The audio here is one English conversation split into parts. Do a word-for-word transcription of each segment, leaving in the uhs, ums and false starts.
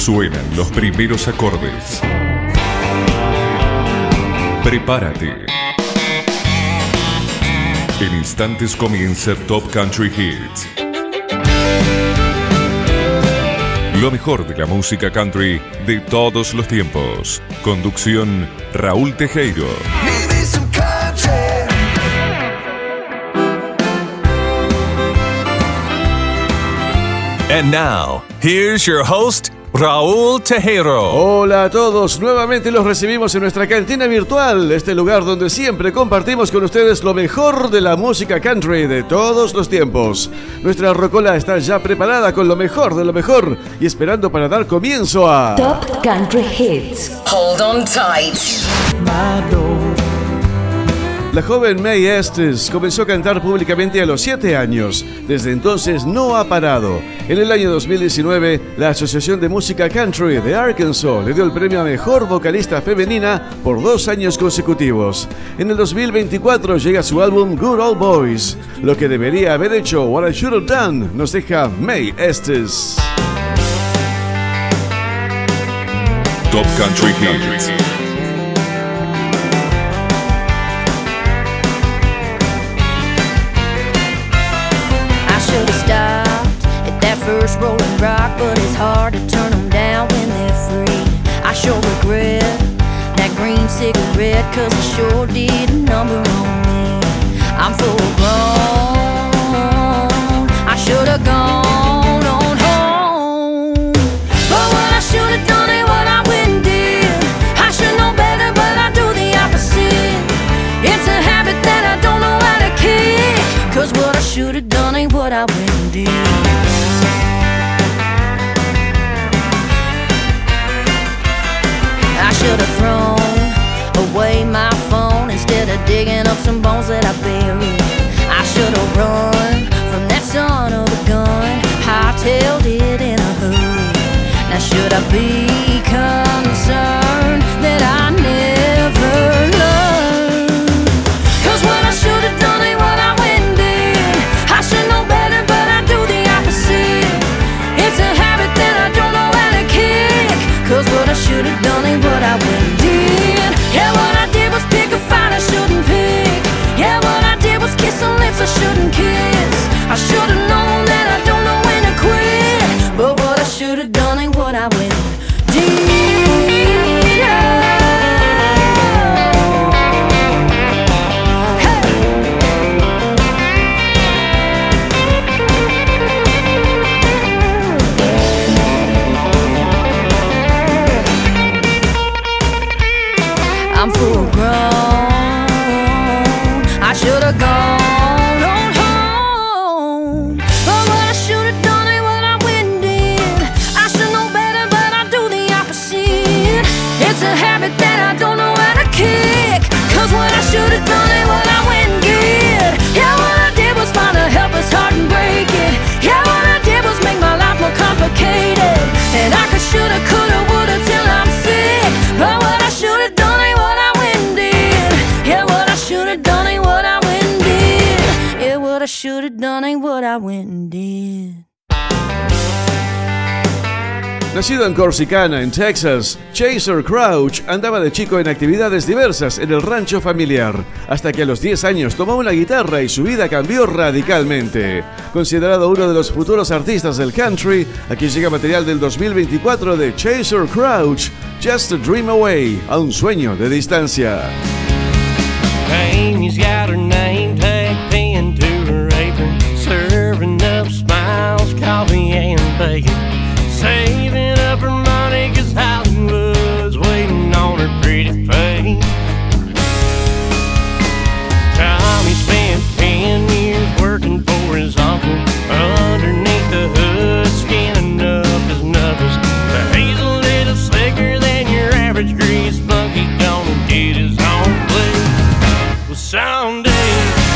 Suenan los primeros acordes. Prepárate. En instantes comienza Top Country Hits. Lo mejor de la música country de todos los tiempos. Conducción Raúl Tejero. And now, here's your host, Raúl Tejero. Hola a todos, nuevamente los recibimos en nuestra cantina virtual, este lugar donde siempre compartimos con ustedes lo mejor de la música country de todos los tiempos. Nuestra rocola está ya preparada con lo mejor de lo mejor y esperando para dar comienzo a Top Country Hits. Hold on tight. La joven Mae Estes comenzó a cantar públicamente a los siete años. Desde entonces no ha parado. En el año dos mil diecinueve, la Asociación de Música Country de Arkansas le dio el premio a Mejor Vocalista Femenina por dos años consecutivos. En el dos mil veinticuatro llega su álbum Good Old Boys. Lo que debería haber hecho, What I Should Have Done, nos deja Mae Estes. Top Country Hits. First rolling rock, but it's hard to turn them down when they're free. I sure regret that green cigarette, cause it sure did a number on me. I'm full grown, I should've gone on home. But what I should've done ain't what I went and did. I should know better, but I do the opposite. It's a habit that I don't know how to kick, cause what I should've done ain't what I went and did. I should have thrown away my phone instead of digging up some bones that I buried. I should have run from that son of a gun, hightailed it in a hurry. Now should I be concerned that I never learned? Cause what I should have done ain't what I went and did. I should know better, but I do the opposite. It's a habit that I don't know how to kick, cause what I should have done ain't what I went and did. Yeah, what I did was pick a fight I shouldn't pick. Yeah, what I did was kiss some lips I shouldn't kiss. I should have known that I don't know when to quit, but what I should have done ain't what I went and did. Yeah. I'm full grown, I should've gone on home. But what I should've done ain't what I went and did. I should know better, but I do the opposite. It's a habit that I don't know how to kick, cause what I should've done ain't what I went and did. Yeah, what I did was find a helpless heart and break it. Yeah, what I did was make my life more complicated. And I could, shoulda, coulda, woulda till I'm sick. But what I should've done ain't what I went and did. Yeah, what I should've done ain't what I went and did. Yeah, what I should've done ain't what I went and did. Nacido en Corsicana, en Texas, Chaser Crouch andaba de chico en actividades diversas en el rancho familiar, hasta que a los diez años tomó una guitarra y su vida cambió radicalmente. Considerado uno de los futuros artistas del country, aquí llega material del dos mil veinticuatro de Chaser Crouch, Just a Dream Away, a un sueño de distancia. Amy's got her name tag pinned to her apron, serving up smiles, coffee and bacon, saving up her money cause Hollywood's waiting on her pretty face. Tommy spent ten years working for his uncle, underneath the hood, skinning up his knuckles. But he's a little slicker than your average grease monkey, gonna get his own place. Well, someday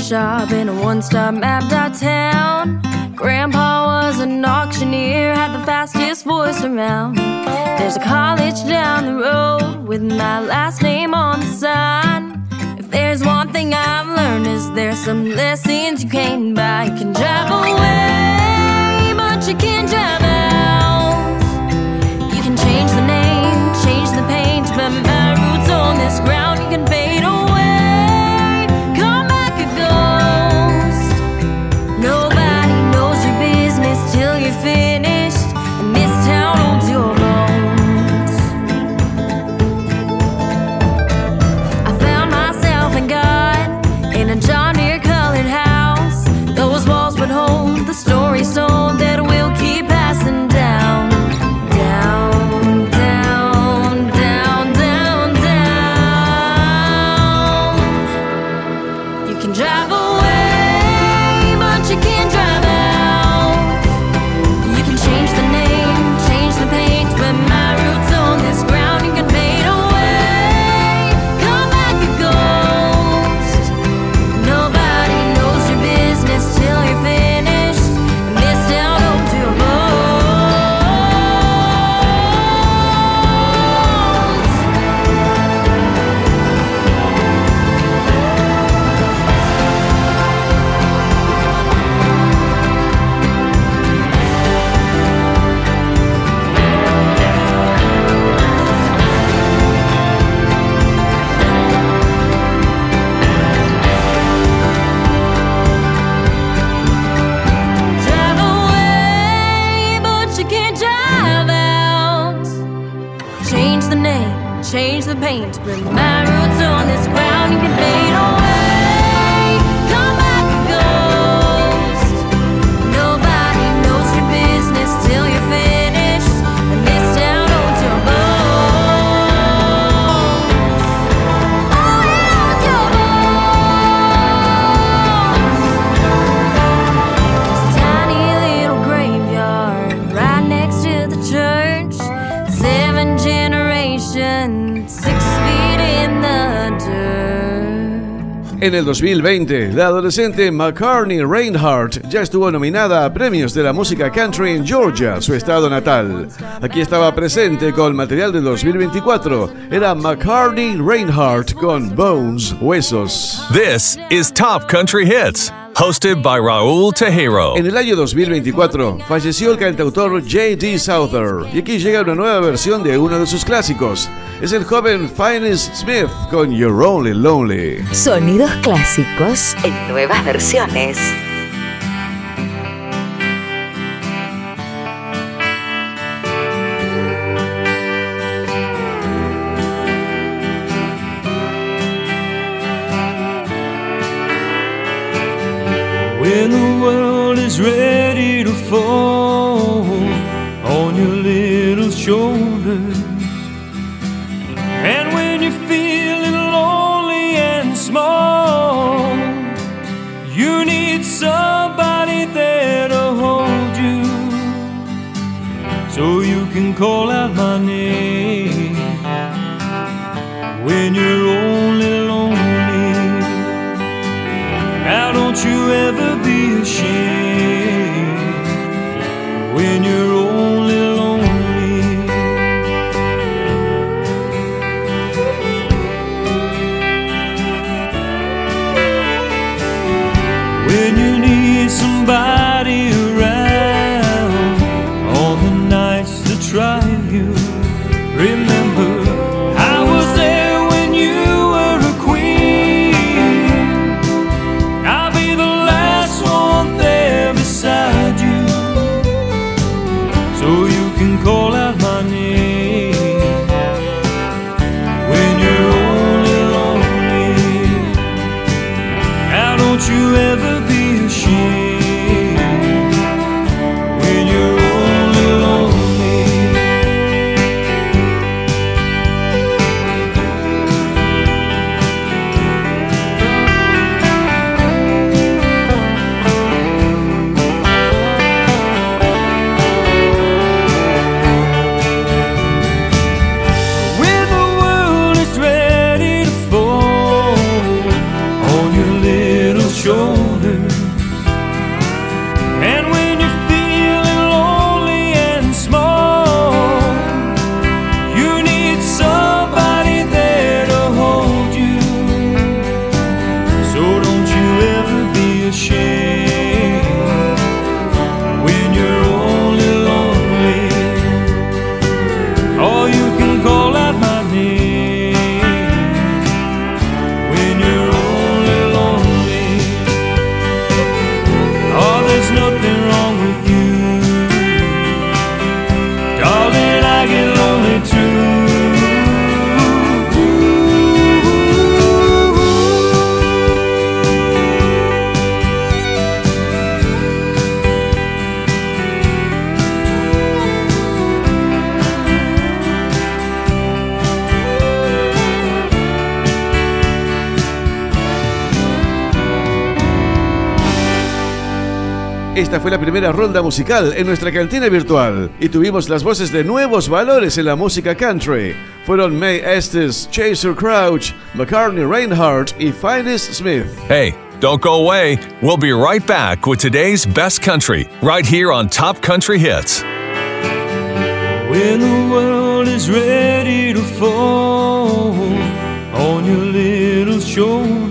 shop in a one-stop map dot town. Grandpa was an auctioneer, had the fastest voice around. There's a college down the road with my last name on the sign. If there's one thing I've learned is there's some lessons you can't buy. You can drive away, but you can't drive out. You can change the name, change the paint, but my roots on this ground. You can fade away, come back a ghost. Nobody knows your business till you're finished, and this town holds your bones. I found myself and God in a John Deere colored house. Those walls would hold the story told that we'll keep passing down. Down, down, down, down, down. You can drive away, but you can't drive out. You can change the name, change the paint, but my roots on this ground. You can fade away, come back a ghost. Nobody knows your business till you're finished, and this town holds your drive away, but you can't drive out. Change the name, change the paint, but my roots on this ground. You can fade away, come back a ghost. Nobody knows your business till you're finished, and this town holds your bones. Oh, it holds your bones. It's a tiny little graveyard right next to the church. Seven generations, six feet in the dirt. En el dos mil veinte, la adolescente McCartney Reinhardt ya estuvo nominada a premios de la música country en Georgia, su estado natal. Aquí estaba presente con material del dos mil veinticuatro. Era McCartney Reinhardt con Bones, Huesos. This is Top Country Hits, hosted by Raúl Tejero. En el año dos mil veinticuatro falleció el cantautor J D Souther y aquí llega una nueva versión de uno de sus clásicos. Es el joven Phineas Smith con You're Only Lonely. Sonidos clásicos en nuevas versiones. When the world is ready to fall on your little shoulders, and when you're feeling lonely and small, you need somebody there to hold you, so you can call out my name when you're only lonely. Now don't you ever be ashamed when you're only lonely. When you need somebody around on the nights that try you, remember I was there when you were a queen. I'll be the last one there beside you, so you can call out my name when you're only lonely. Now don't you ever be ashamed when you're only lonely. Esta fue la primera ronda musical en nuestra cantina virtual y tuvimos las voces de nuevos valores en la música country. Fueron Mae Estes, Chaser Crouch, McCartney Reinhardt y Finneas Smith. Hey, don't go away. We'll be right back with today's best country, right here on Top Country Hits. When the world is ready to fall on your little shoulder,